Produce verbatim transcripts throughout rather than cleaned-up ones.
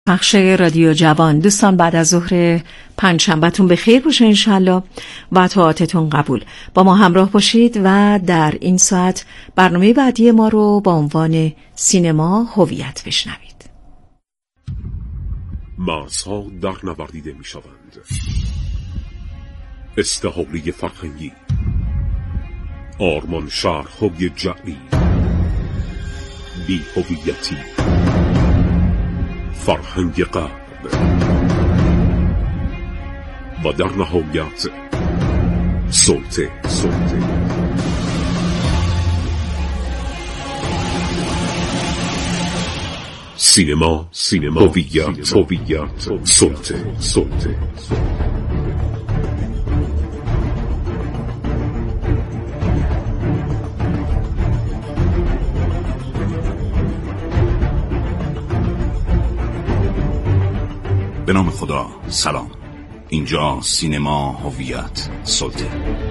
بخش رادیو جوان. دوستان بعد از ظهر پنجشنبهتون به خیر باشه انشالله و طاعتتون قبول. با ما همراه باشید و در این ساعت برنامه بعدی ما رو با عنوان سینما هویت بشنوید. مرزها در نوردیده می شوند. استحاله فرهنگی، آرمان شهرهای جعلی، بی هویتی، فرهنگ غرب و در نهایت سلطه سلطه سینما سینما هویت هویت سلطه سلطه به نام خدا. سلام. اینجا سینما هویت سلطه.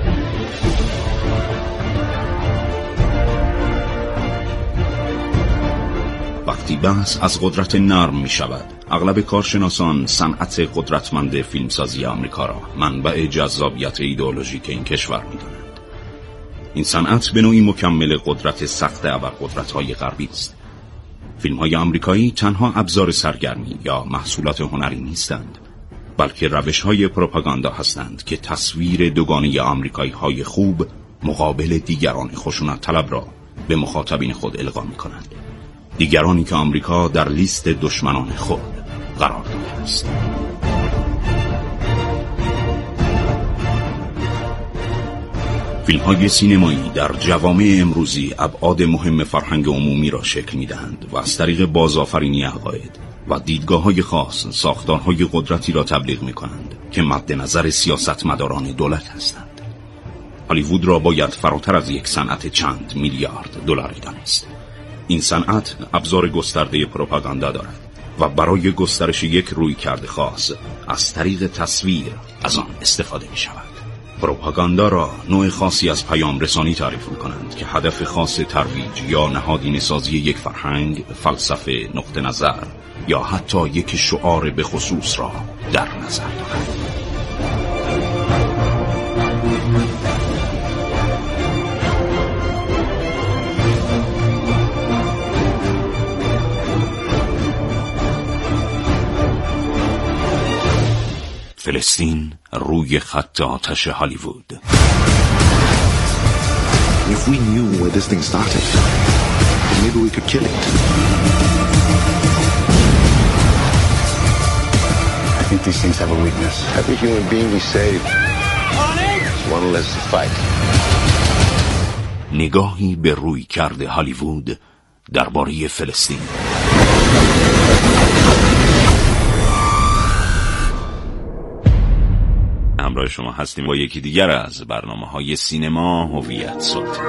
وقتی بحث از قدرت نرم می شود، اغلب کارشناسان صنعت قدرتمند فیلمسازی آمریکا را منبع جذابیت ایدئولوژیک این کشور می دانند. این صنعت به نوعی مکمل قدرت سخت ابرقدرت‌های غربی است. فیلم‌های آمریکایی تنها ابزار سرگرمی یا محصولات هنری نیستند، بلکه روش‌های پروپاگاندا هستند که تصویر دوگانه آمریکایی‌های خوب مقابل دیگران خشونت طلب را به مخاطبین خود القا می‌کنند. دیگرانی که آمریکا در لیست دشمنان خود قرار داده است. فیلم‌های سینمایی در جوامع امروزی ابعاد مهم فرهنگ عمومی را شکل می‌دهند و از طریق بازآفرینی عقاید و دیدگاه‌های خاص ساختارهای قدرتی را تبلیغ می‌کنند که مد نظر سیاستمداران دولت هستند. هالیوود را باید فراتر از یک صنعت چند میلیارد دلاری دانست. این صنعت ابزار گسترده پروپاگاندا دارد و برای گسترش یک رویکرد خاص از طریق تصویر از آن استفاده می‌شود. پروپاگاندا را نوع خاصی از پیام رسانی تعریف می‌کنند که هدف خاص ترویج یا نهادینه سازی یک فرهنگ، فلسفه، نقطه نظر یا حتی یک شعار به خصوص را در نظر دارند. فلسطین روی خط آتش هالیوود. If we knew where this thing started, maybe we could kill it. I think these things have a weakness. Every human being we save is one less to fight. نگاهی به روی کرده هالیوود درباره فلسطین. همراه شما هستیم با یکی دیگر از برنامه‌های سینما هویت سلطه.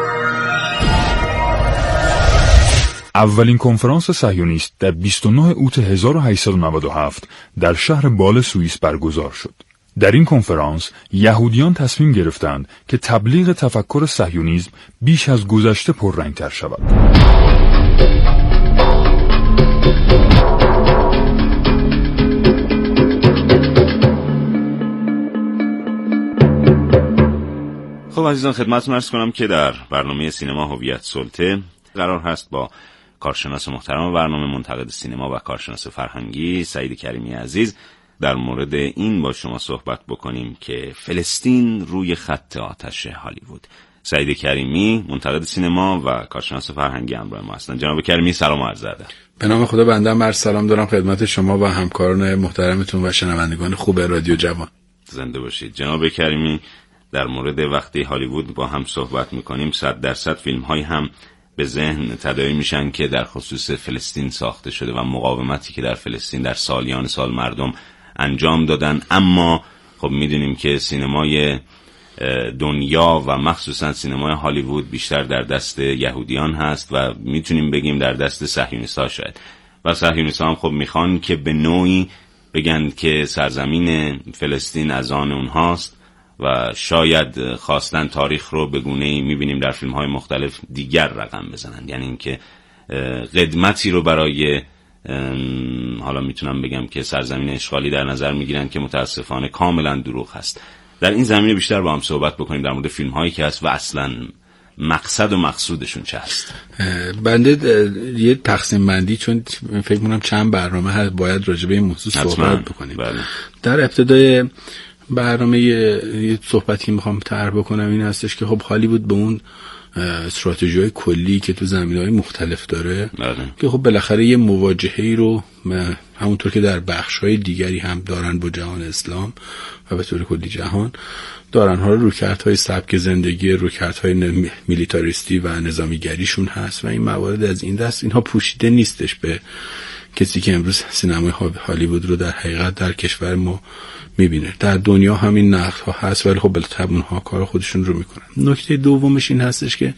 اولین کنفرانس صهیونیست در بیست و نه اوت هزار و هشتصد و نود و هفت در شهر بال سوئیس برگزار شد. در این کنفرانس یهودیان تصمیم گرفتند که تبلیغ تفکر صهیونیسم بیش از گذشته پررنگ‌تر شود. خب عزیزان، خدمتتون عرض کنم که در برنامه سینما هویت سلطه قرار هست با کارشناس محترم برنامه، منتقد سینما و کارشناس فرهنگی سعید کریمی عزیز در مورد این با شما صحبت بکنیم که فلسطین روی خط آتش هالیوود. سعید کریمی منتقد سینما و کارشناس فرهنگی همراه ما هستند. جناب کریمی سلام عرض ادب. به نام خدا بنده هم عرض سلام دارم خدمت شما و همکاران محترمتون و شنوندگان خوب رادیو جوان. زنده باشید. جناب کریمی، در مورد وقتی هالیوود با هم صحبت میکنیم صد درصد فیلم های هم به ذهن تداعی میشن که در خصوص فلسطین ساخته شده و مقاومتی که در فلسطین در سالیان سال مردم انجام دادن. اما خب میدونیم که سینمای دنیا و مخصوصا سینمای هالیوود بیشتر در دست یهودیان هست و میتونیم بگیم در دست صهیونیست‌ها شاید. و صهیونیست‌ها هم خب میخوان که به نوعی بگن که سرزمین فلسطین از آن اونهاست و شاید خواستن تاریخ رو به گونه‌ای می‌بینیم در فیلم‌های مختلف دیگر رقم بزنن، یعنی اینکه قدمتی رو برای حالا میتونم بگم که سرزمین اشغالی در نظر میگیرن که متاسفانه کاملا دروغ هست. در این زمینه بیشتر با هم صحبت بکنیم در مورد فیلم هایی که هست و اصلا مقصد و مقصودشون چه هست. بنده یه تقسیم بندی، چون فکر می‌کنم چند برنامه هست باید راجع به این موضوع صحبت بکنیم. بله. در ابتدای برنامه یه صحبتی میخوام طرح بکنم این هستش که خب هالیوود به اون استراتژی‌های کلی که تو زمینه‌های مختلف داره بله. که خب بالاخره یه مواجهه‌ای رو همونطور که در بخش‌های دیگری هم دارن با جهان اسلام و به طور کلی جهان دارن ها، رویکردهای سبک زندگی، رویکردهای میلیتاریستی و نظامیگریشون هست و این موارد از این دست اینها پوشیده نیستش به کسی که امروز سینمای هالیوود رو در حقیقت در کشور ما میبینه. در دنیا همین نقدها هست ولی خب بالطبع اونها کار خودشون رو میکنن. نکته دومش این هستش که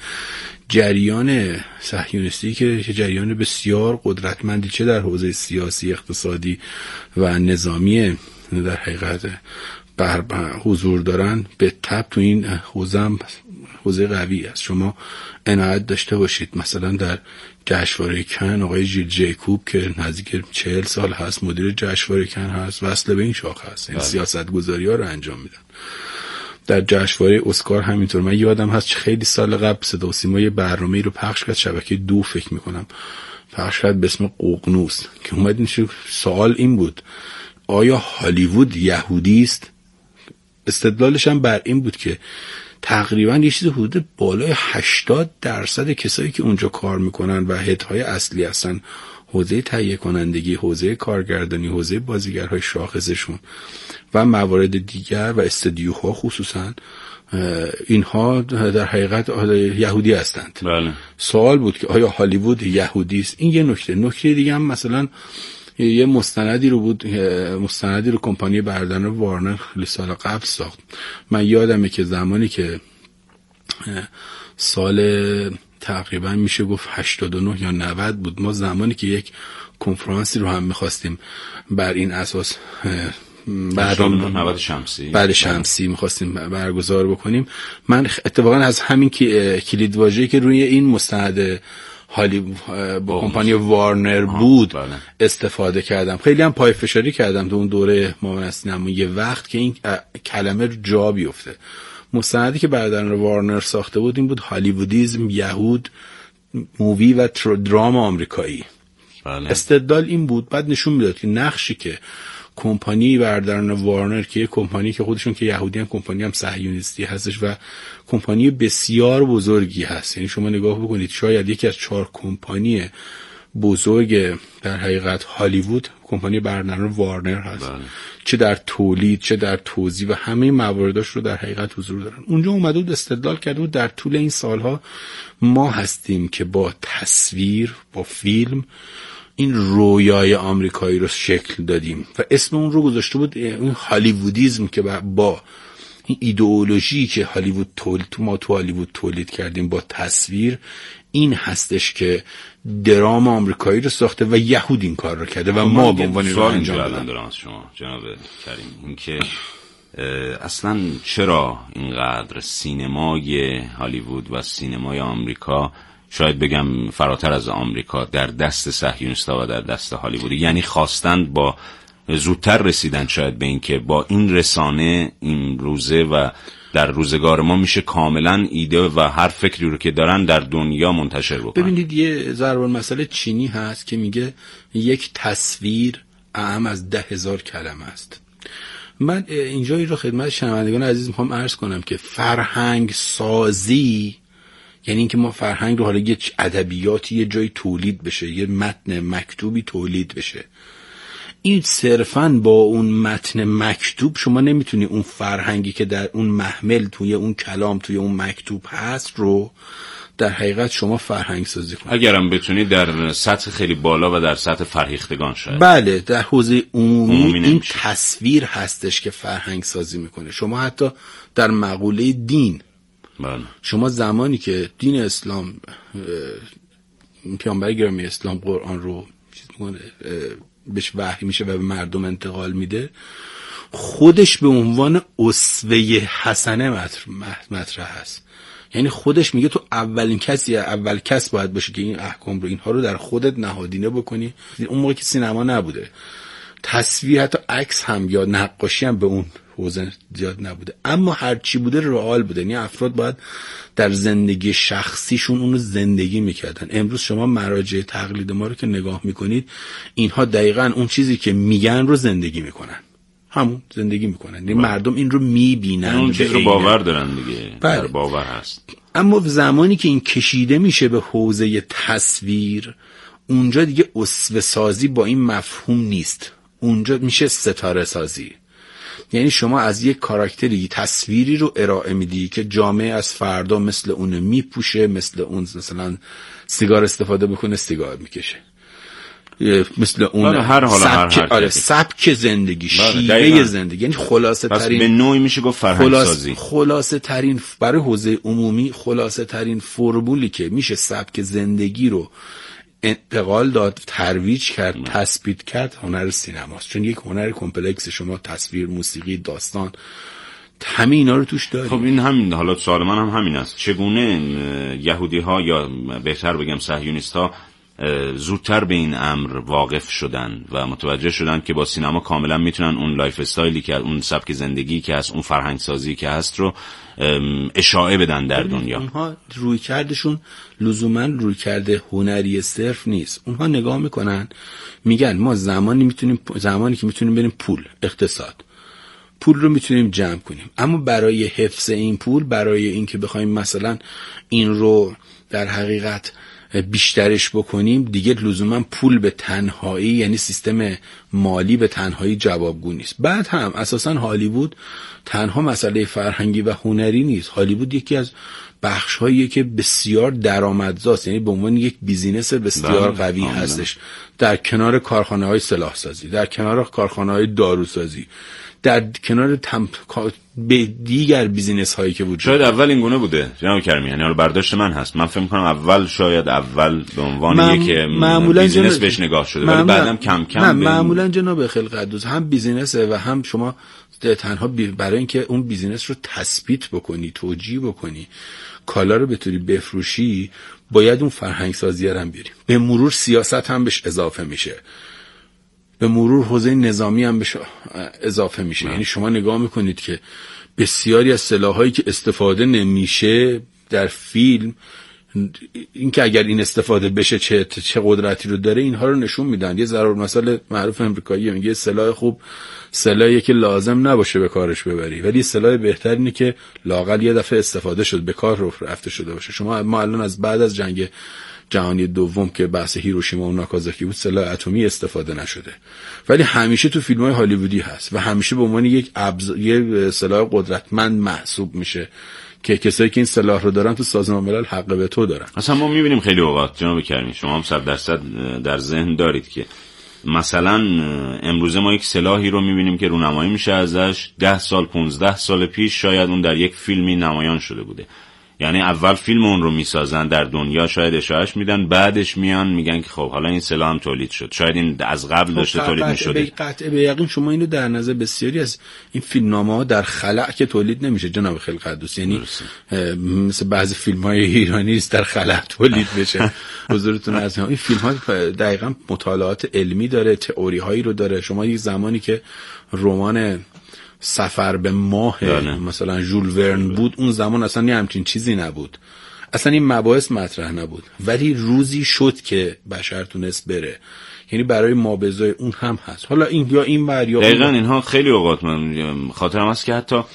جریان صهیونیستی که جریان بسیار قدرتمندی چه در حوزه سیاسی، اقتصادی و نظامی در حقیقت بر حضور دارن، به تبع تو این حوزه هم حوزه قوی است. شما عنایت داشته باشید مثلا در جشنواره کن آقای ژیل جیکوب که نزدیک چهل سال هست مدیر جشنواره کن هست، وصل به این شاخه هست، این سیاستگذاری‌ها رو انجام میدن. در جشنواره اسکار همینطور. من یادم هست خیلی سال قبل صدا و سیما یه برنامه‌ای رو پخش کرد، شبکه دو فکر می‌کنم پخش کرد به اسم ققنوس، که اومد این سوال این بود آیا هالیوود یهودی است؟ استدلالش هم بر این بود که تقریبا یه چیز حدود بالای هشتاد درصد کسایی که اونجا کار میکنن و هدهای اصلی هستن حوزه تهیه کنندگی، حوزه کارگردانی، حوزه بازیگرهای شاخصشون و موارد دیگر و استودیوها خصوصا اینها در حقیقت یهودی هستند. بله. سوال بود که آیا هالیوود یهودی است؟ این یه نکته. نکته دیگه هم مثلا یه مستندی رو بود، مستندی رو کمپانی برداران وارنر خیلی سال قبل ساخت. من یادمه که زمانی که سال تقریبا میشه گفت هشتاد و نه یا نود بود، ما زمانی که یک کنفرانسی رو هم میخواستیم بر این اساس برنامه نود شمسی بعد شمسی میخواستیم برگزار بکنیم، من اتفاقا از همین که کلیدواژه‌ای که روی این مستند حالی با کمپانی وارنر بود بله. استفاده کردم. خیلی هم پای فشاری کردم تو اون دوره معاون سینما یه وقت که این کلمه جا بیفته. مستندی که برادران وارنر ساخته بود این بود هالیوودیزم، یهود، مووی و دراما آمریکایی. بله. استدلال این بود، بعد نشون میداد که نقشی که کمپانی برادران وارنر که یه کمپانی که خودشون که یهودی هم کمپانی هم صهیونیستی هستش و کمپانی بسیار بزرگی هست، یعنی شما نگاه بکنید شاید یکی از چهار کمپانی بزرگ در حقیقت هالیوود کمپانی برادران وارنر هست. بله. چه در تولید چه در توزیع و همه موارداش رو در حقیقت حضور دارن. اونجا اومده بود استدلال کرده بود در طول این سالها ما هستیم که با تصویر، با فیلم این رویای آمریکایی رو شکل دادیم و اسم اون رو گذاشته بود این هالیوودیزم، که با این ایدئولوژی که هالیوود تولید تو ما تو هالیوود تولید کردیم با تصویر، این هستش که درام آمریکایی رو ساخته و یهود این کار رو کرده و ما به عنوان رو انجام دادیم. از شما جناب کریم این که اصلا چرا اینقدر سینمای هالیوود و سینمای آمریکا، شاید بگم فراتر از آمریکا، در دست صهیونیست‌ها و در دست هالیوود، یعنی خواستند با زودتر رسیدن شاید به این که با این رسانه این روزه و در روزگار ما میشه کاملا ایده و هر فکری رو که دارن در دنیا منتشر بکنن. ببینید یه ضرب المثل چینی هست که میگه یک تصویر اعم از ده هزار کلمه است. من اینجا این رو خدمت شنوندگان عزیز میخوام عرض کنم که فرهنگ سازی یعنی اینکه ما فرهنگ رو حالا یه ادبیاتی یه جای تولید بشه، یه متن مکتوبی تولید بشه، این صرفاً با اون متن مکتوب شما نمیتونی اون فرهنگی که در اون محمل توی اون کلام توی اون مکتوب هست رو در حقیقت شما فرهنگ سازی کنید. اگرم بتونید در سطح خیلی بالا و در سطح فرهیختگان شاید. بله، در حوزه عمومی, عمومی این تصویر هستش که فرهنگ سازی میکنه. شما حتی در مقوله دین، بله. شما زمانی که دین اسلام، پیامبر گرامی اسلام قرآن رو چیز میکنه، بهش وحی میشه و به مردم انتقال میده، خودش به عنوان اسوه حسنه مطرح هست. یعنی خودش میگه تو اولین کسی اول کس باید باشی که این احکام رو اینها رو در خودت نهادینه بکنی. اون موقع که سینما نبوده، تصویر حتی عکس هم یا نقاشی هم به اون حوزه زیاد نبوده، اما هر چی بوده رئال بوده. یعنی افراد باید در زندگی شخصیشون اونو زندگی میکردن. امروز شما مراجع تقلید ما رو که نگاه میکنید، اینها دقیقاً اون چیزی که میگن رو زندگی میکنن، همون زندگی میکنن. یعنی مردم این رو میبینن، اون چیز رو باور دارن دیگه، در باور هست. اما زمانی که این کشیده میشه به حوزه تصویر، اونجا دیگه اسوه سازی با این مفهوم نیست، اونجا میشه ستاره سازی. یعنی شما از یک کاراکتری تصویری رو ارائه میدی که جامعه از فردا مثل اون میپوشه، مثل اون مثلا سیگار استفاده بکنه سیگار میکشه، مثل اون هر حالا سبک, هر آره سبک زندگی، شیوه زندگی. یعنی خلاصه ترین به نوعی میشه گفت فرهنگ سازی. خلاصه ترین برای حوزه عمومی خلاصه ترین فرمولی که میشه سبک زندگی رو انتقال داد، ترویج کرد، نه. تثبیت کرد، هنر سینماست. چون یک هنر کمپلکس، شما تصویر، موسیقی، داستان، همه اینا رو توش دارید. خب این همین، حالا سوال من هم همین است، چگونه یهودی ها یا بهتر بگم صهیونیست ها زودتر به این امر واقف شدن و متوجه شدن که با سینما کاملا میتونن اون لایف استایلی که اون سبک زندگی که هست، اون فرهنگ سازی که هست رو اشاعه بدن در دنیا. اونها روی کردشون لزوما روی کرده هنری صرف نیست. اونها نگاه میکنن میگن ما زمانی میتونیم زمانی که میتونیم بریم پول، اقتصاد، پول رو میتونیم جمع کنیم، اما برای حفظ این پول، برای اینکه بخوایم مثلا این رو در حقیقت بیشترش بکنیم، دیگه لزوما پول به تنهایی، یعنی سیستم مالی به تنهایی جوابگو نیست. بعد هم اساسا هالیوود تنها مسئله فرهنگی و هنری نیست. هالیوود یکی از بخش‌هایی که بسیار درآمدزاست، یعنی به عنوان یک بیزینس بسیار قوی آمدن. هستش در کنار کارخانه‌های سلاح‌سازی، در کنار کارخانه‌های داروسازی، در کنار تم... به دیگر بیزینس هایی که وجود شاید اول این گونه بوده جناب کریمی. یعنی حالا برداشت من هست، من فکر می‌کنم اول شاید اول به عنوان من... یک بیزینس جن... بهش نگاه شده، ولی بعدم کم کم نه به... معمولا جناب خلقدوس هم بیزینسه و هم شما تنها بی... برای اینکه اون بیزینس رو تثبیت بکنی، توجیه بکنی، کالا رو بتونی بفروشی، باید اون فرهنگ سازی رو هم بیاری. به مرور سیاست هم بهش اضافه میشه، به مرور حوزه نظامی هم بهش اضافه میشه. یعنی شما نگاه میکنید که بسیاری از سلاحایی که استفاده نمیشه در فیلم، این که اگر این استفاده بشه چه چه قدرتی رو داره، اینها رو نشون میدن. یه ضرب مثال معروف امریکایی میگه سلاح خوب سلاحی که لازم نباشه به کارش ببری، ولی سلاح بهتر اینه که لااقل یه دفعه استفاده شد، به کار رفته شده باشه. شما ما الان از بعد از جنگ جهانی دوم که بحث هیروشیما و ناکازاکی بود، سلاح اتمی استفاده نشده، ولی همیشه تو فیلم‌های هالیوودی هست و همیشه به عنوان یک ابز... یک سلاح قدرتمند محسوب میشه که کسایی که این سلاح رو دارن تو سازمان ملل حق به تو دارن. اصلا ما می‌بینیم خیلی اوقات جناب کریمی، شما هم صد درصد در ذهن دارید که مثلا امروزه ما یک سلاحی رو می‌بینیم که رونمایی میشه ازش، ده سال پانزده سال پیش شاید اون در یک فیلمی نمایان شده بوده. یعنی اول فیلم اون رو میسازن در دنیا، شاید اشاعهش میدن، بعدش میان میگن که خب حالا این سلاح هم تولید شد، شاید این از قبل داشته خب تولید میشده. به قطع به یقین شما اینو در نظر بسیاری از این فیلمنامه‌ها در خلأ که تولید نمیشه جناب خلقدوس، یعنی مثل بعضی فیلم‌های ایرانی است در خلأ تولید بشه. حضورتون از این فیلم‌ها دقیقاً مطالعات علمی داره، تئوری‌هایی رو داره. شما یک زمانی که رمان سفر به ماه دانه. مثلا ژول ورن بود، اون زمان اصلا یه همچین چیزی نبود، اصلا این مباحث مطرح نبود، ولی روزی شد که بشر تونست بره. یعنی برای ما بزای اون هم هست. حالا این یا این بر یا دقیقاً اینها خیلی اوقات من خاطرم هست که حتی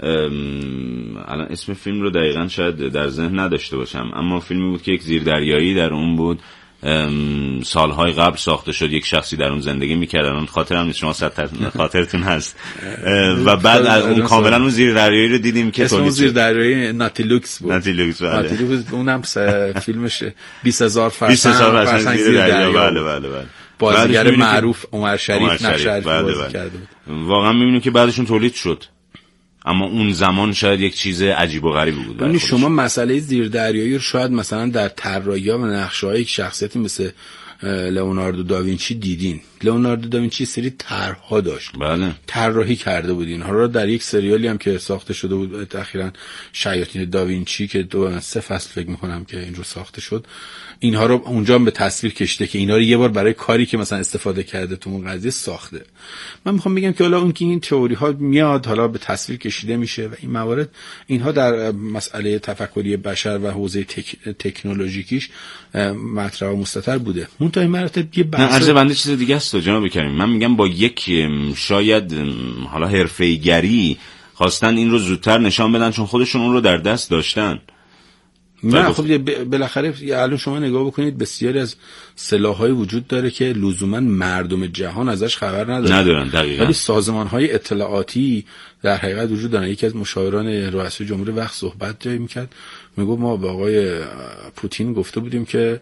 الان اسم فیلم رو دقیقاً شاید در ذهن نداشته باشم، اما فیلمی بود که یک زیردریایی در اون بود، سالهای قبل ساخته شد، یک شخصی در اون زندگی میکرد، اون خاطرم نیست، شما صد خاطرتون هست. و بعد اون کاملا اون زیر دریایی رو دیدیم که اسم زیر دریایی ناتیلوکس بود. ناتیلوکس بله. ناتیلوکس اونم فیلمش بیست هزار فرسنگ فرسنگ زیر دریا. بله بله بله. بازیگر معروف عمر شریف نقش شریف بازی کرده بود. واقعا میبینیم که بعدشون تولید شد، اما اون زمان شاید یک چیز عجیب و غریبی بود. یعنی شما مسئله زیردریایی رو شاید مثلا در طراحی و نقشه‌های یک شخصیتی مثل لئوناردو داوینچی دیدین. لئوناردو داوینچی سری طرح‌ها داشت، بله، طراحی کرده بود اینها رو در یک سریالی هم که ساخته شده بود اخیراً، شیاطین داوینچی، که دو سه فصل فکر می‌کنم که این رو ساخته شد، اینها رو اونجا هم به تصویر کشیده که اینا رو یه بار برای کاری که مثلا استفاده کرده تو اون قضیه ساخته. من میخوام بگم که حالا اون که این تئوری ها میاد حالا به تصویر کشیده میشه و این موارد، اینها در مسئله تفکری بشر و حوزه تک... تکنولوژیکیش مطرح و مستتر بوده. منتها این مراتب یه بحث، نه عرض بنده چیز دیگه است جناب کریم. من میگم با یک شاید حالا حرفه‌ای‌گری خواستن این رو زودتر نشان بدن چون خودشون اون رو در دست داشتن. نه خب بالاخره الان شما نگاه بکنید بسیاری از سلاح‌های وجود داره که لزوما مردم جهان ازش خبر ندارن ندارن دقیقاً، ولی سازمان‌های اطلاعاتی در حقیقت وجود دارن. یکی از مشاوران رئیس جمهور وقت صحبت جایی میکرد، میگفت ما با آقای پوتین گفته بودیم که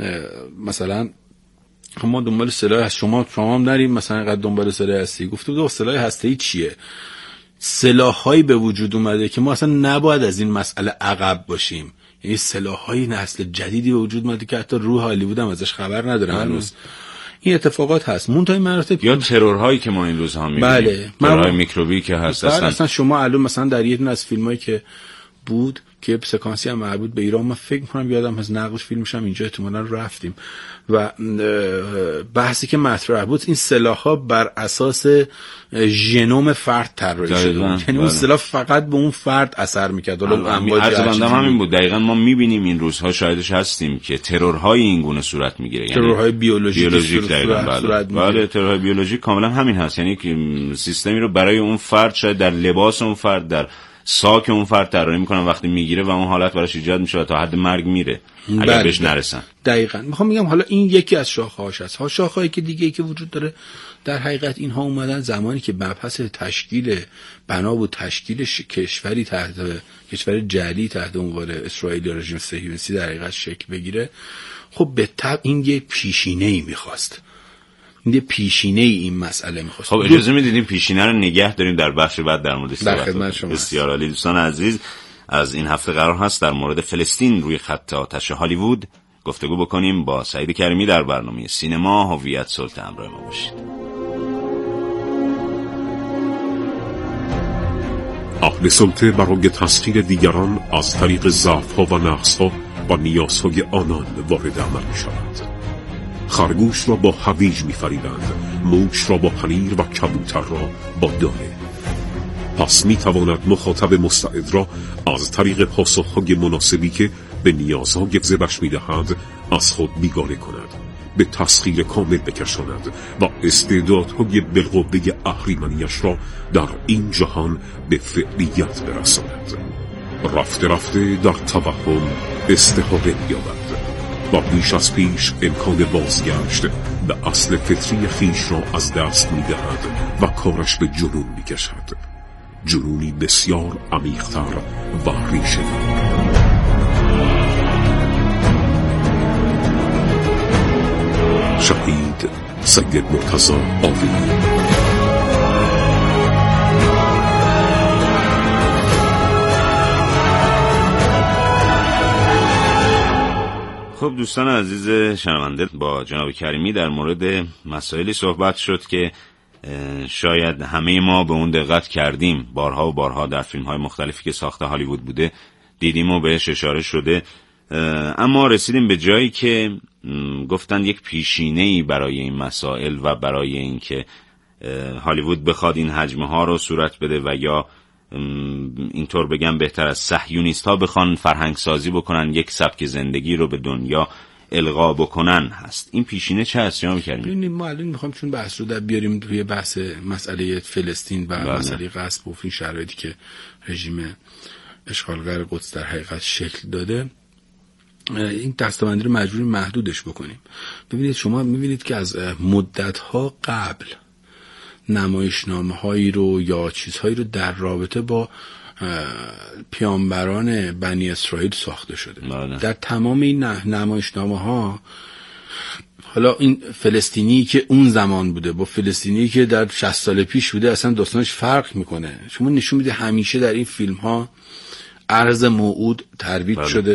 مثلا ما دنبال سلاح هست، شما شما هم نریم مثلا اینقدر دنبال سلاح هستی. گفته بود سلاح هسته‌ای چیه؟ سلاح‌هایی به وجود اومده که ما اصلا نباید از این مسئله عقب باشیم. یعنی سلاح‌های نسل جدیدی به وجود اومده که حتی روح هالیوود هم ازش خبر نداره هنوز. این اتفاقات هست. منتهای مراتب یا ترورهایی که ما این روزها می‌بینیم، بله، ترورهای میکروبی که هست اصلا اصلا شما الان مثلا در یه دونه از فیلمایی که بود که سکانسی هم مربوط به ایران، من فکر می‌کنم یادم از نقش فیلمش هم اینجا احتمالاً رفتیم و بحثی که مطرح بود این سلاح‌ها بر اساس ژنوم فرد طراحی شده، یعنی اون سلاح فقط به اون فرد اثر می‌کرد. حالا امواج بنده همین بود. دقیقاً ما می‌بینیم این روزها شاهدش هستیم که ترورهای این گونه صورت می‌گیره، یعنی ترورهای بیولوژیک بیولوژیک دقیقاً. بله ترورهای بیولوژیک کاملا همین هست، یعنی که سیستمی رو برای اون فرد، شاید در لباس اون فرد، در ساک اون فرد طراحی میکنن، وقتی میگیره و اون حالت براش ایجاد میشه تا حد مرگ میره اگر بهش نرسن. دقیقاً میخوام بگم حالا این یکی از شاخه‌هاش هست. ها شاخه‌ای که دیگه ای که وجود داره در حقیقت اینها اومدن زمانی که مبحث تشکیل بنا بود تشکیل کشوری تحت کشور جعلی تحت عنوان اسرائیل یا رژیم صهیونیستی در حقیقت شکل بگیره. خب به طبع این یه پیشینه‌ای میخواست، یه پیشینه ای این مسئله می‌خواست. خب اجازه میدید این پیشینه رو نگه داریم در بخش بعد در موردش صحبت کنیم. بسیار عالی. دوستان عزیز، از این هفته قرار هست در مورد فلسطین روی خط آتش هالیوود گفتگو بکنیم با سعید کریمی در برنامه سینما هویت سلطه. همراه ما باشید. اهل سلطه برای تسخیر دیگران از طریق ضعف‌ها و نقص‌ها و نیازهای آنان وارد عمل می‌شوند. خرگوش را با هویج می‌فریبند، موش را با پنیر و کبوتر را با دانه. پس می‌تواند مخاطب مستعد را از طریق پاسخ‌های مناسبی که به نیازهای ذبح می‌دهد از خود بیگانه کند، به تسخیر کامل بکشاند و استعدادهای بالقوه اهریمنیش را در این جهان به فعلیت برساند. رفته رفته در توهم استحاله یابد و بیش از پیش امکان بازگشت به اصل فطری خیش را از دست می‌دهد و کارش به جنون می‌کشد، جنونی بسیار عمیق‌تر و ریشه‌ور. شهید سید مرتضی آوینی. خب دوستان عزیز شنونده، با جناب کریمی در مورد مسائلی صحبت شد که شاید همه ما به اون دقت کردیم، بارها و بارها در فیلم‌های مختلفی که ساخته هالیوود بوده دیدیم و بهش اشاره شده، اما رسیدیم به جایی که گفتن یک پیشینه‌ای برای این مسائل و برای اینکه هالیوود بخواد این حجم‌ها رو صورت بده و یا اینطور بگم بهتر از صهیونیست ها بخوان فرهنگ سازی بکنن، یک سبک زندگی رو به دنیا القا بکنن هست. این پیشینه چه هست جناب کریمی؟ ببینید ما الان میخوایم چون بحث رو در بیاریم توی بحث مسئله فلسطین و بله. مسئله غصب و این شرایطی که رژیم اشغالگر قدس در حقیقت شکل داده، این دستبندی رو مجبور محدودش بکنیم. ببینید شما میبینید که از مدت‌ها قبل نمایشنامه‌هایی رو یا چیزهایی رو در رابطه با پیامبران بنی اسرائیل ساخته شده. بله. در تمام این نمایشنامه‌ها، حالا این فلسطینی که اون زمان بوده با فلسطینی که در شصت سال پیش بوده اصلا داستانش فرق میکنه. شما نشون میده همیشه در این فیلم‌ها عرض موعود ترویج بله. شده،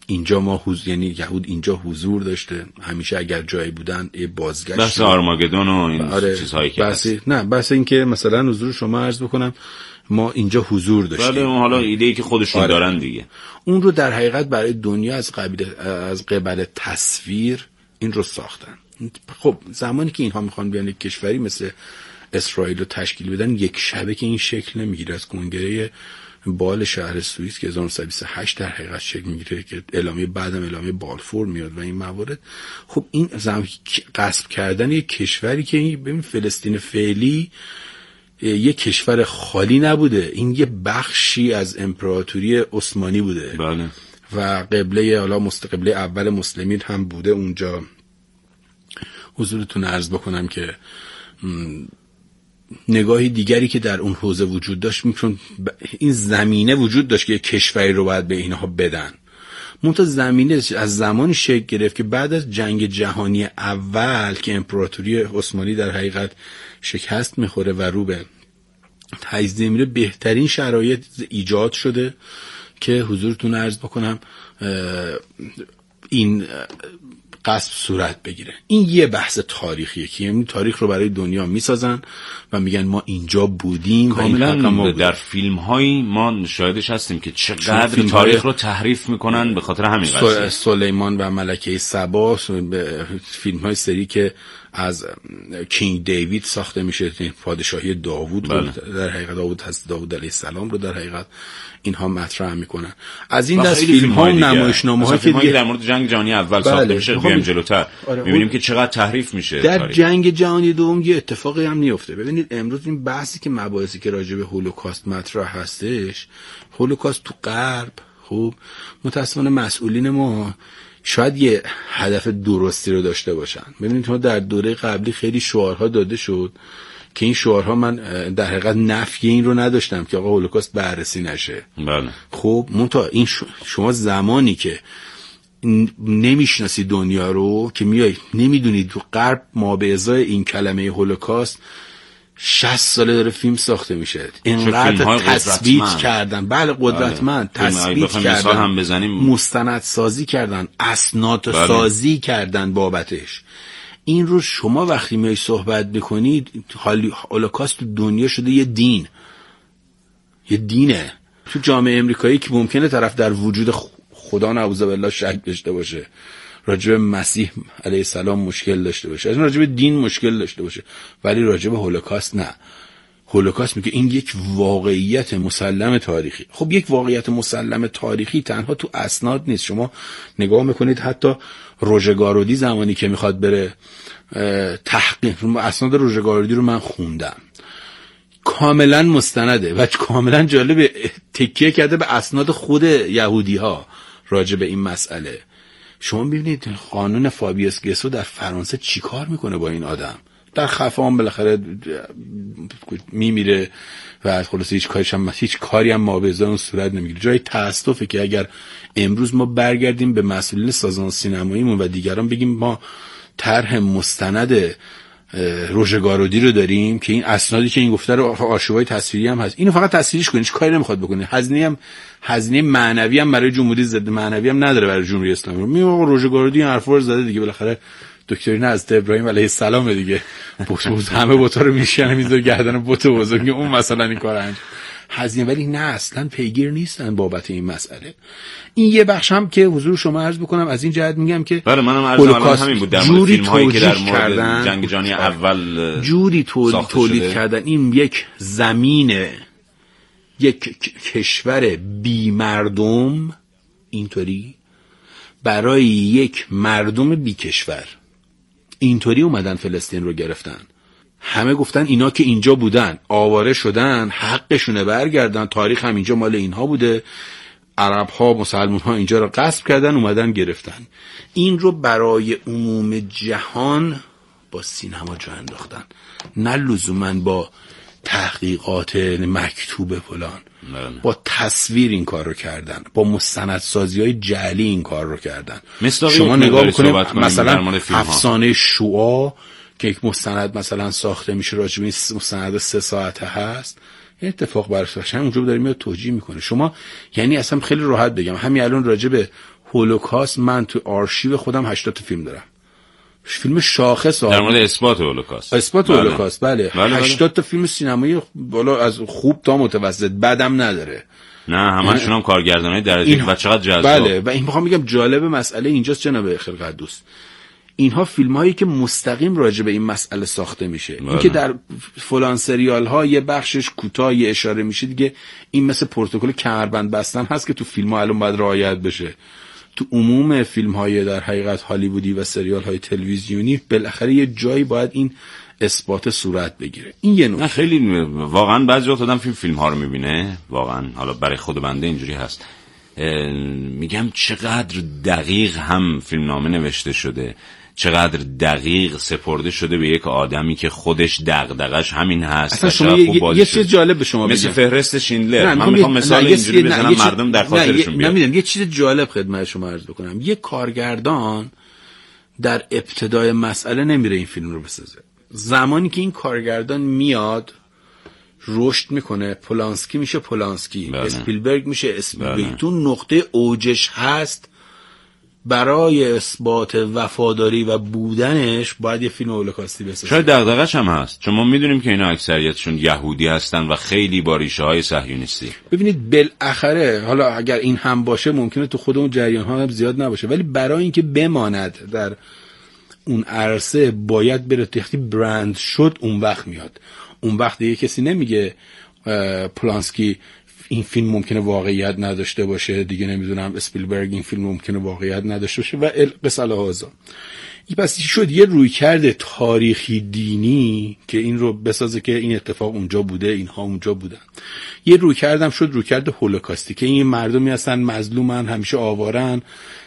اینجا ما حضور، یعنی یهود اینجا حضور داشته همیشه، اگر جایی بودن یه بازگشت، بحث آرماگدون و این آره چیزهایی که بحث نه بحث این که مثلا حضور شما عرض بکنم ما اینجا حضور داشتیم. بله حالا ایده‌ای که خودشون آره. دارن دیگه، اون رو در حقیقت برای دنیا از قبیل از قبل تصویر این رو ساختن. خب زمانی که اینها میخوان بیان یک کشوری مثل اسرائیل رو تشکیل بدن، یک شبه که این شکل نمیگیره. از کنگره بال شهر سوئیس که هزار و نهصد و بیست و هشت در حقیقت شکل میگیره که اعلامیه بعدم اعلامیه بالفور میاد و این موارد. خب این زمانی غصب کردن یک کشوری که ببین فلسطین فعلی یک کشور خالی نبوده، این یه بخشی از امپراتوری عثمانی بوده. بله. و قبله حالا مستقبله اول مسلمین هم بوده اونجا. حضورتون عرض بکنم که نگاهی دیگری که در اون حوزه وجود داشت، چون این زمینه وجود داشت که یک کشوری رو باید به اینها بدن، منتها زمینه از زمانی شکل گرفت که بعد از جنگ جهانی اول که امپراتوری عثمانی در حقیقت شکست میخوره و رو به تجزیه میره، بهترین شرایط ایجاد شده که حضورتون عرض بکنم این غصب صورت بگیره. این یه بحث تاریخیه که یعنی تاریخ رو برای دنیا میسازن و میگن ما اینجا بودیم. کاملا در فیلم هایی ما شاهدش هستیم که چقدر تاریخ رو تحریف میکنن به خاطر همین قضیه. سلیمان و ملکه سبا، فیلم های سری که از کینگ دیوید ساخته میشه، پادشاهی داوود، بله. در حقیقت داوود هست، داوود علیه السلام رو در حقیقت اینها مطرح میکنن. از این دست فیلم ها و نمایشنامه ها که در مورد جنگ جهانی اول بله. ساخته میشه بیایم جلوتر آره. میبینیم که چقدر تحریف میشه در تاریخ. جنگ جهانی دوم یه اتفاقی هم نیفته. ببینید امروز این بحثی که مباحثی که راجع به هولوکاست مطرح هستش، هولوکاست تو غرب، خب متأسفانه مسئولین ما شاید یه هدف درستی رو داشته باشن. ببینید ما در دوره قبلی خیلی شعارها داده شد که این شعارها من در حقیقت نفی این رو نداشتم که آقا هولوکاست بررسی نشه. بله. خب منتها این شما زمانی که نمیشناسی دنیا رو، که میای نمیدونید تو غرب ما به ازای این کلمه هولوکاست شصت ساله داره فیلم ساخته میشه، اینقدر تثبیت کردن، بله قدرتمند تثبیت کردن، هم بزنیم مستند سازی کردن، اسناد بله. سازی کردن بابتش. این رو شما وقتی میای صحبت بکنید، هولوکاست تو دنیا شده یه دین، یه دینه تو جامعه امریکایی که ممکنه طرف در وجود خدا نعوذ بالله شک داشته باشه، راجب مسیح علیه السلام مشکل داشته باشه، از راجب دین مشکل داشته باشه، ولی راجب هولوکاست نه. هولوکاست میگه این یک واقعیت مسلم تاریخی. خب یک واقعیت مسلم تاریخی تنها تو اسناد نیست. شما نگاه میکنید حتی روژه گارودی زمانی که میخواد بره تحقیق، اسناد روژه گارودی رو من خوندم، کاملا مستنده و کاملا جالب، تکیه کرده به اسناد خود یهودی ها راجع به این مسئله. شما ببینید قانون فابیوس گسو در فرانسه چیکار میکنه با این آدم، در خفا هم بالاخره میمیره و خلاص هیچ کاریش هم هیچ کاری هم مابعضای اون صورت نمیگیره. جای تاسفه که اگر امروز ما برگردیم به مسئولین سازمان سینماییمون و دیگران بگیم ما طرح مستند روژه گارودی رو داریم که این اسنادی که این گفته رو آرشیوهای تصویری هم هست، اینو فقط تصویریش کنید، کاری نمیخواد بکنه، هزینه هم هزینه معنوی هم برای جمهوری ضد معنوی هم نداره برای جمهوری اسلامی. میگه آقا روژه گارودی این حرفا رو زده دیگه، بالاخره دکترین حضرت ابراهیم علیه السلام دیگه، بوت همه بوتا رو میشکنه میذاره گردن بوت بزرگ اون مثلا این کارو انجام هزینه، ولی نه اصلا پیگیر نیستن بابت این مسئله. این یه بخش هم که حضور شما عرض بکنم از این جهت میگم که بله منم عرض همین بود در مورد فیلم هایی که در مورد جنگ جهانی اول جوری تولید, تولید کردن. این یک زمین، یک کشور بی مردم اینطوری برای یک مردم بی کشور اینطوری اومدن فلسطین رو گرفتن. همه گفتن اینا که اینجا بودن آواره شدن، حقشونه برگردن، تاریخ هم اینجا مال اینها بوده، عرب ها مسلمان ها اینجا رو غصب کردن اومدن گرفتن. این رو برای عموم جهان با سینما جا انداختن، نه لزوما با تحقیقات مکتوب فلان، با تصویر این کار رو کردن، با مستندسازی های جعلی این کار رو کردن. شما نگاه بکنید مثلا افسانه شوآ که یک مستند مثلا ساخته میشه راجع به این مستند سه ساعته هست، این اتفاق برش اونجا داره میاد توجیه میکنه. شما یعنی اصلا خیلی راحت بگم همین الان راجع به هولوکاست من تو آرشیو خودم هشتاد تا فیلم دارم، فیلم شاخص در مورد اثبات هولوکاست. اثبات بله. هولوکاست بله. بله هشتاد تا فیلم سینمایی بالا از خوب تا متوسط بدم نداره. نه همشون هم کارگردانای درجه یک و چقدر جذاب. بله و این میخوام بگم جالب مسئله اینجاست جناب خلقت دوست، اینها فیلم هایی که مستقیم راجع به این مسئله ساخته میشه. بله. این که در فلان سریال ها یه بخشش کوتاه اشاره میشه دیگه، این مثل پروتکل کمربند بستن هست که تو فیلم ها الان باید رعایت بشه. تو عموم فیلم های در حقیقت هالیوودی و سریال های تلویزیونی بالاخره یه جایی باید این اثبات صورت بگیره. این یه نکته. نه خیلی واقعا بعضی وقت آدم فیلم فیلم ها رو میبینه، واقعا حالا برای خود بنده اینجوری هست، میگم چقدر دقیق هم فیلمنامه نوشته شده، چقدر دقیق سپرده شده به یک آدمی که خودش دغدغش همین هست. اصلا شما یه, یه چیز جالب به شما بگم، مثل فهرست شیندلر. من میخوام مثال اینجوری بزنم مردم در خاطرشون بیاد. نمیدونم یه چیز جالب خدمت شما عرض بکنم. یه کارگردان در ابتدای مسئله نمیره این فیلم رو بسازه. زمانی که این کارگردان میاد رشد میکنه، پولانسکی میشه پولانسکی، بله. اسپیلبرگ میشه اسپیلبرگ، بله. تو نقطه اوجش هست، برای اثبات وفاداری و بودنش باید یه فیلم هولوکاستی بسازه. شاید دغدغه‌ش هم هست، چون ما میدونیم که اینا اکثریتشون یهودی هستن و خیلی با ریشه‌های صهیونیستی. ببینید بالاخره حالا اگر این هم باشه ممکنه تو خود اون جریان‌ها هم زیاد نباشه، ولی برای اینکه بماند در اون عرصه باید بره، وقتی برند شد اون وقت میاد. اون وقت دیگه کسی نمیگه پولانسکی این فیلم ممکنه واقعیت نداشته باشه، دیگه نمیدونم اسپیلبرگ این فیلم ممکنه واقعیت نداشته باشه و قصه هازا. این پس شد یه رویکرد تاریخی دینی که این رو بسازه که این اتفاق اونجا بوده، اینها اونجا بودن. یه رویکردم شد رویکرد هولوکاستی که این مردمی هستن مظلومن، همیشه آوارن،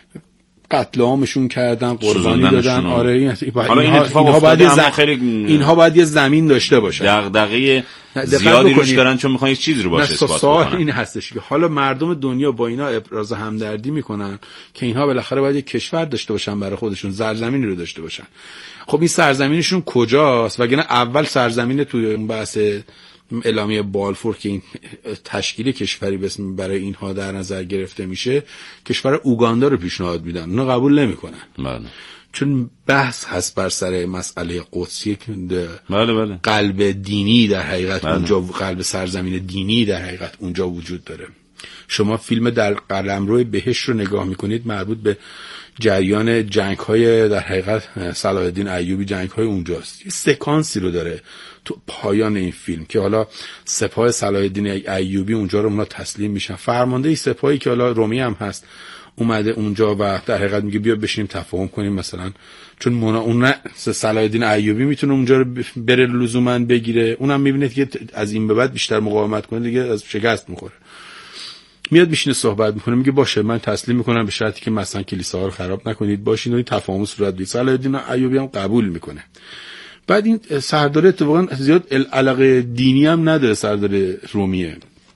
قتل عامشون کردن، قربانی دادن. آره این حالا این اتفاق اینها باید زم... خیلی... اینها باید یه زمین داشته باشن، دغدغه زیادی روش دارن چون میخوان یه چیزی رو باشه اثبات کنن. این هستش که حالا مردم دنیا با اینا ابراز همدردی میکنن که اینها بالاخره باید یه کشور داشته باشن برای خودشون، سرزمینی رو داشته باشن. خب این سرزمینشون کجاست؟ وگرنه اول سرزمین توی اون بحث اعلامیه بالفور که این تشکیل کشوری برای اینها در نظر گرفته میشه، کشور اوگاندا رو پیشنهاد میدن، اونا قبول نمیکنن. بله. چون بحث هست بر سر مسئله قدسی که بله بله. قلب دینی در حقیقت بله. اونجا، قلب سرزمین دینی در حقیقت اونجا وجود داره. شما فیلم در قلمرو بهشت رو نگاه میکنید، مربوط به جریان جنگ‌های در حقیقت صلاح الدین ایوبی، جنگ‌های اونجاست. یه سکانسی رو داره تو پایان این فیلم که حالا سپاه صلاح الدین ایوبی اونجا رو اونا تسلیم میشن. فرمانده ای سپاهی که حالا رومی هم هست اومده اونجا و در حقیقت میگه بیا بشینیم تفاهم کنیم، مثلا چون مونا اون صلاح الدین ایوبی میتونه اونجا رو بره لزوما بگیره، اونم میبینه که از این به بعد بیشتر مقاومت کنه دیگه از شکست میخوره. میاد میشینه صحبت میکنه، میگه باشه من تسلیم میکنم به شرطی که مثلا کلیساها رو خراب نکنید، باشین و این تفاهم صورت بگیره. صلاح الدین ایوبی هم قبول میکنه. بعد این سردار اتفاقا زیاد علاقه دینی هم نداره، سردار رومیه.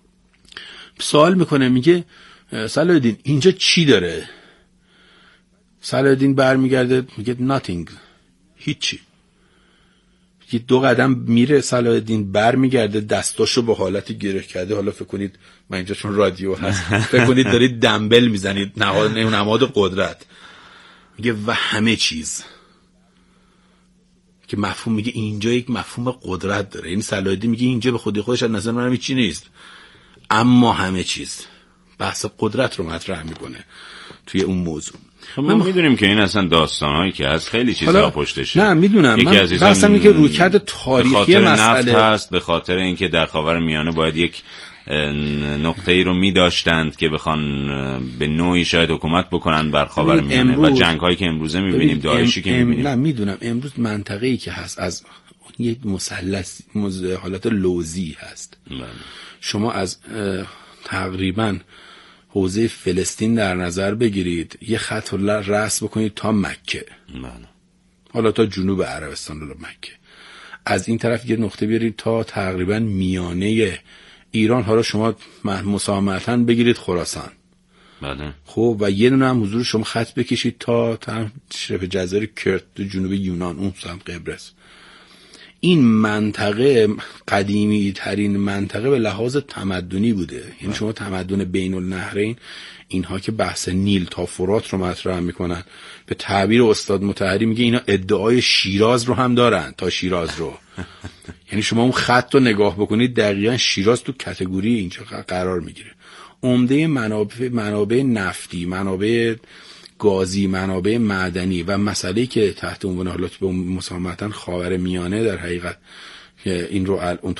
سوال میکنه میگه صلاح الدین اینجا چی داره؟ صلاح الدین برمیگرده میگه nothing، هیچی. یه دو قدم میره صلاح الدین، برمیگرده دستاشو با حالتی گره کرده، حالا فکر کنید من اینجا چون رادیو هست فکر کنید دارید دمبل میزنید، نماد نماد قدرت. میگه و همه چیز که مفهوم، میگه اینجا یک مفهوم قدرت داره. این صلاح الدین میگه اینجا به خودی خودش از نظر من هیچ چیزی نیست، اما همه چیز بحث قدرت رو مطرح میکنه توی اون موضوع. ما میدونیم که این اصلا داستانایی که از خیلی چیزا پشتشه. نه میدونم، من بحثم اینه که رویکرد تاریخی مسئله هست، به خاطر اینکه در خاورمیانه باید یک نقطه‌ای رو می‌داشتند که بخوان به نوعی شاید حکومت بکنن بر خاورمیانه و جنگ‌هایی که امروزه می‌بینیم، داعشی که می‌بینیم. نه میدونم امروز منطقه‌ای که هست از یک مثلث حالت لوزی هست. بله. شما از تقریباً حوزه فلسطین در نظر بگیرید، یه خط رو رسم بکنید تا مکه. بله. حالا تا جنوب عربستان رو مکه. از این طرف یه نقطه بیارید تا تقریباً میانه ایران، حالا شما مسامحتاً بگیرید خراسان. بله. خب و یه دونه هم حضور شما خط بکشید تا تا شبه جزایر کرت تو جنوب یونان، اون سمت قبرس. این منطقه قدیمی ترین منطقه به لحاظ تمدنی بوده. یعنی شما تمدن بین النهرین، اینها که بحث نیل تا فرات رو مطرح میکنن، به تعبیر استاد مطهری میگه اینا ادعای شیراز رو هم دارن، تا شیراز رو. یعنی شما اون خط رو نگاه بکنید دقیقاً شیراز تو کاتگوری اینجا قرار میگیره. عمده منابع منابع نفتی، منابع گازی، منابع معدنی و مسئله‌ای که تحت عنوان حالات به مسامحتاً خاورمیانه در حقیقت این رو اون